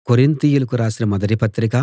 కొరింతీయులకు రాసిన మొదటి పత్రిక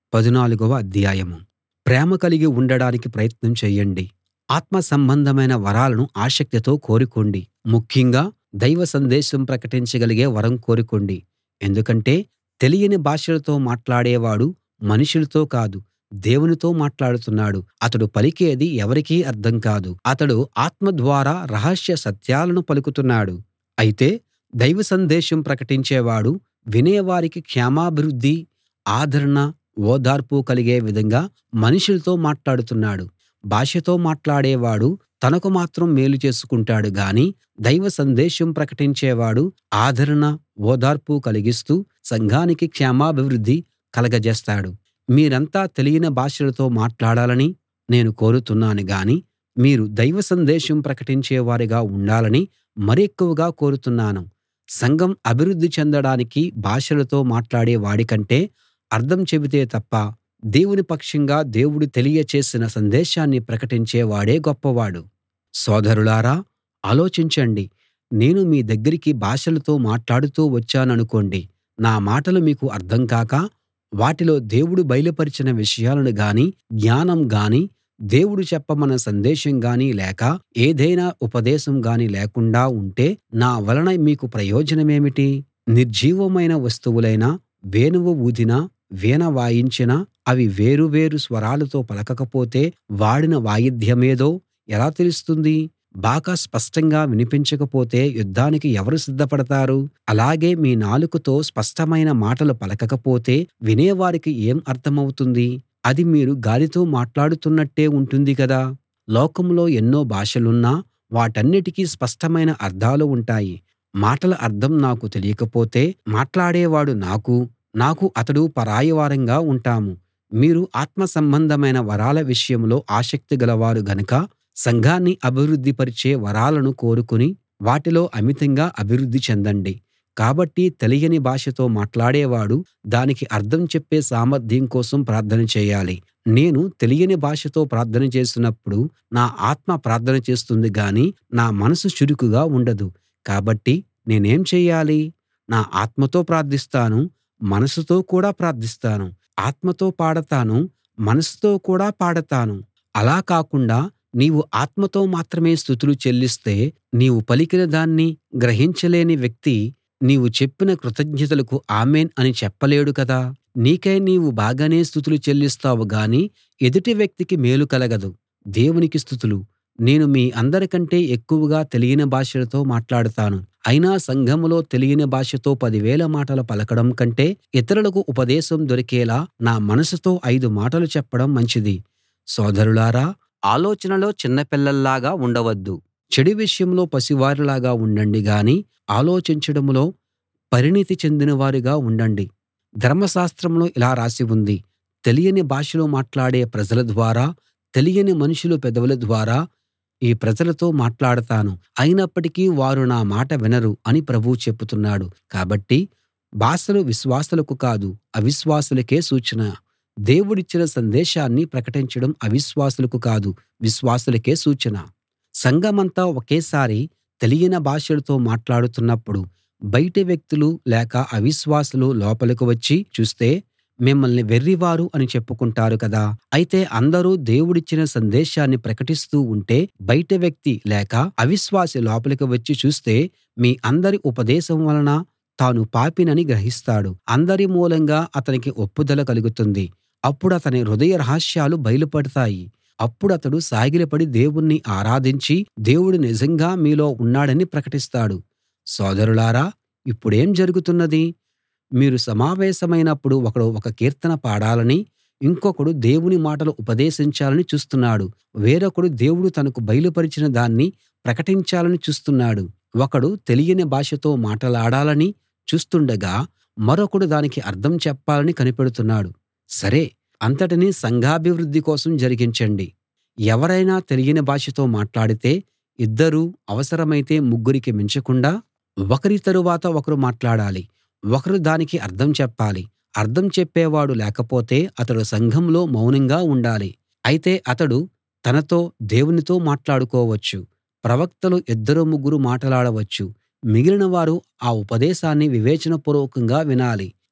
14వ అధ్యాయం. ప్రేమ కలిగి ఉండడానికి ప్రయత్నం చేయండి. ఆత్మ సంబంధమైన వరాలను ఆసక్తితో కోరుకోండి. ముఖ్యంగా దైవ సందేశం ప్రకటించగలిగే వరం కోరుకోండి. ఎందుకంటే తెలియని భాషలతో మాట్లాడేవాడు మనుషులతో కాదు, దేవునితో మాట్లాడుతున్నాడు. అతడు పలికేది ఎవరికీ అర్థం కాదు. అతడు ఆత్మ ద్వారా రహస్య సత్యాలను పలుకుతున్నాడు. అయితే దైవ సందేశం ప్రకటించేవాడు వినేవారికి క్షేమాభివృద్ధి, ఆదరణ, ఓదార్పు కలిగే విధంగా మనుషులతో మాట్లాడుతున్నాడు. భాషతో మాట్లాడేవాడు తనకు మాత్రం మేలు చేసుకుంటాడు గాని దైవ సందేశం ప్రకటించేవాడు ఆదరణ, ఓదార్పు కలిగిస్తూ సంఘానికి క్షేమాభివృద్ధి కలగజేస్తాడు. మీరంతా తెలియని భాషలతో మాట్లాడాలని నేను కోరుతున్నాను గాని మీరు దైవ సందేశం ప్రకటించేవారుగా ఉండాలని మరెక్కువగా కోరుతున్నాను. సంఘం అభివృద్ధి చెందడానికి భాషలతో మాట్లాడే వాడికంటే అర్థం చెబితే తప్ప దేవుని పక్షంగా దేవుడు తెలియచేసిన సందేశాన్ని ప్రకటించే వాడే గొప్పవాడు. సోదరులారా, ఆలోచించండి. నేను మీ దగ్గరికి భాషలతో మాట్లాడుతూ వచ్చాననుకోండి. నా మాటలు మీకు అర్థం కాక వాటిలో దేవుడు బయలుపరిచిన విషయాలను గానీ, జ్ఞానం గానీ, దేవుడు చెప్పమన్న సందేశం గానీ లేక ఏదైనా ఉపదేశం గానీ లేకుండా ఉంటే నా వలన మీకు ప్రయోజనమేమిటి? నిర్జీవమైన వస్తువులైన వేణువు ఊదినా, వీణ వాయించినా అవి వేరు వేరు స్వరాలతో పలకకపోతే వాడిన వాయిద్యమేదో ఎలా తెలుస్తుంది? బాకా స్పష్టంగా వినిపించకపోతే యుద్ధానికి ఎవరు సిద్ధపడతారు? అలాగే మీ నాలుకతో స్పష్టమైన మాటలు పలకకపోతే వినేవారికి ఏం అర్థమవుతుంది? అది మీరు గాలితో మాట్లాడుతున్నట్టే ఉంటుంది కదా. లోకంలో ఎన్నో భాషలున్నా వాటన్నిటికీ స్పష్టమైన అర్థాలు ఉంటాయి. మాటల అర్థం నాకు తెలియకపోతే మాట్లాడేవాడు నాకు అతడు పరాయివారంగా ఉంటాము. మీరు ఆత్మ సంబంధమైన వరాల విషయంలో ఆసక్తి గలవారు గనుక సంఘాన్ని అభివృద్ధి పరిచే వరాలను కోరుకుని వాటిలో అమితంగా అభివృద్ధి చెందండి. కాబట్టి తెలియని భాషతో మాట్లాడేవాడు దానికి అర్థం చెప్పే సామర్థ్యం కోసం ప్రార్థన చేయాలి. నేను తెలియని భాషతో ప్రార్థన చేసినప్పుడు నా ఆత్మ ప్రార్థన చేస్తుంది గాని నా మనసు చురుకుగా ఉండదు. కాబట్టి నేనేం చెయ్యాలి? నా ఆత్మతో ప్రార్థిస్తాను, మనసుతో కూడా ప్రార్థిస్తాను. ఆత్మతో పాడతాను, మనసుతో కూడా పాడతాను. అలా కాకుండా నీవు ఆత్మతో మాత్రమే స్తుతులు చెల్లిస్తే నీవు పలికిన దాన్ని గ్రహించలేని వ్యక్తి నీవు చెప్పిన కృతజ్ఞతలకు ఆమేన్ అని చెప్పలేడు కదా. నీకై నీవు బాగానే స్తుతులు చెల్లిస్తావు గాని ఎదుటి వ్యక్తికి మేలు కలగదు. దేవునికి స్తుతులు. నేను మీ అందరికంటే ఎక్కువగా తెలియని భాషలతో మాట్లాడతాను. అయినా సంఘంలో తెలియని భాషతో 10,000 మాటలు పలకడం కంటే ఇతరులకు ఉపదేశం దొరికేలా నా మనసుతో 5 మాటలు చెప్పడం మంచిది. సోదరులారా, ఆలోచనలో చిన్నపిల్లల్లాగా ఉండవద్దు. చెడు విషయంలో పసివారిలాగా ఉండండి గాని ఆలోచించడంలో పరిణితి చెందినవారుగా ఉండండి. ధర్మశాస్త్రంలో ఇలా రాసి ఉంది, తెలియని భాషలు మాట్లాడే ప్రజల ద్వారా, తెలియని మనుషుల పెదవుల ద్వారా ఈ ప్రజలతో మాట్లాడతాను. అయినప్పటికీ వారు నా మాట వినరు అని ప్రభువు చెప్పుతున్నాడు. కాబట్టి భాషలు విశ్వాసులకు కాదు, అవిశ్వాసులకే సూచన. దేవుడిచ్చిన సందేశాన్ని ప్రకటించడం అవిశ్వాసులకు కాదు, విశ్వాసులకే సూచన. సంఘమంతా ఒకేసారి తెలియని భాషలతో మాట్లాడుతున్నప్పుడు బయటి వ్యక్తులు లేక అవిశ్వాసులు లోపలికి వచ్చి చూస్తే మిమ్మల్ని వెర్రివారు అని చెప్పుకుంటారు కదా. అయితే అందరూ దేవుడిచ్చిన సందేశాన్ని ప్రకటిస్తూ ఉంటే బయటి వ్యక్తి లేక అవిశ్వాసి లోపలికి వచ్చి చూస్తే మీ అందరి ఉపదేశం వలన తాను పాపినని గ్రహిస్తాడు. అందరి మూలంగా అతనికి ఒప్పుదల కలుగుతుంది. అప్పుడతని హృదయ రహస్యాలు బయలుపడతాయి. అప్పుడతడు సాగిలపడి దేవుణ్ణి ఆరాధించి దేవుడు నిజంగా మీలో ఉన్నాడని ప్రకటిస్తాడు. సోదరులారా, ఇప్పుడేం జరుగుతున్నది? మీరు సమావేశమైనప్పుడు ఒకడు ఒక కీర్తన పాడాలని, ఇంకొకడు దేవుని మాటలు ఉపదేశించాలని చూస్తున్నాడు. వేరొకడు దేవుడు తనకు బయలుపరిచిన దాన్ని ప్రకటించాలని చూస్తున్నాడు. ఒకడు తెలియని భాషతో మాటలాడాలని చూస్తుండగా మరొకడు దానికి అర్థం చెప్పాలని కనిపెడుతున్నాడు. సరే, అంతటినీ సంఘాభివృద్ధి కోసం జరిగించండి. ఎవరైనా తెలియని భాషతో మాట్లాడితే ఇద్దరూ, అవసరమైతే ముగ్గురికి మించకుండా ఒకరి తరువాత ఒకరు మాట్లాడాలి. ఒకరు దానికి అర్థం చెప్పాలి. అర్థం చెప్పేవాడు లేకపోతే అతడు సంఘంలో మౌనంగా ఉండాలి. అయితే అతడు తనతో దేవునితో మాట్లాడుకోవచ్చు. ప్రవక్తలు 2-3 మాటలాడవచ్చు. మిగిలిన వారు ఆ ఉపదేశాన్ని వివేచనపూర్వకంగా వినాలి.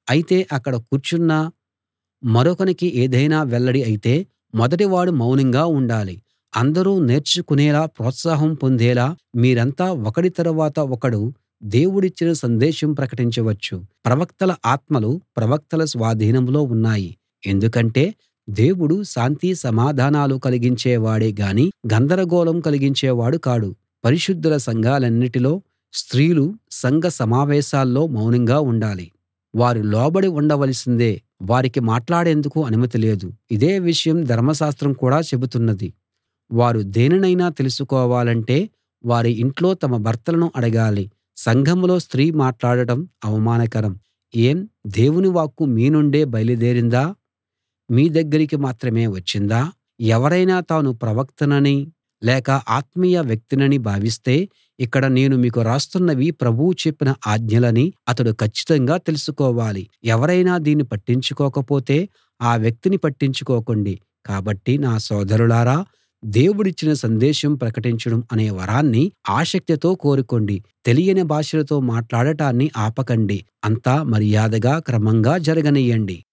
అయితే అక్కడ కూర్చున్న మరొకనికి ఏదైనా వెల్లడి అయితే మొదటివాడు మౌనంగా ఉండాలి. అందరూ నేర్చుకునేలా, ప్రోత్సాహం పొందేలా మీరంతా ఒకడి తరువాత ఒకడు దేవుడిచ్చిన సందేశం ప్రకటించవచ్చు. ప్రవక్తల ఆత్మలు ప్రవక్తల స్వాధీనంలో ఉన్నాయి. ఎందుకంటే దేవుడు శాంతి సమాధానాలు కలిగించేవాడే గాని గందరగోళం కలిగించేవాడు కాడు. పరిశుద్ధుల సంఘాలన్నిటిలో స్త్రీలు సంఘ సమావేశాల్లో మౌనంగా ఉండాలి. వారు లోబడి ఉండవలసిందే. వారికి మాట్లాడేందుకు అనుమతి లేదు. ఇదే విషయం ధర్మశాస్త్రం కూడా చెబుతున్నది. వారు దేనినైనా తెలుసుకోవాలంటే వారి ఇంట్లో తమ భర్తలను అడగాలి. సంఘంలో స్త్రీ మాట్లాడటం అవమానకరం. ఏం, దేవుని వాక్కు మీ నుండే బయలుదేరిందా? మీ దగ్గరికి మాత్రమే వచ్చిందా? ఎవరైనా తాను ప్రవక్తనని లేక ఆత్మీయ వ్యక్తినని భావిస్తే ఇక్కడ నేను మీకు రాస్తున్నవి ప్రభువు చెప్పిన ఆజ్ఞలని అతడు కచ్చితంగా తెలుసుకోవాలి. ఎవరైనా దీన్ని పట్టించుకోకపోతే ఆ వ్యక్తిని పట్టించుకోకండి. కాబట్టి నా సోదరులారా, దేవుడిచ్చిన సందేశం ప్రకటించడం అనే వరాన్ని ఆసక్తితో కోరుకోండి. తెలియని భాషలతో మాట్లాడటాన్ని ఆపకండి. అంతా మర్యాదగా క్రమంగా జరగనియ్యండి.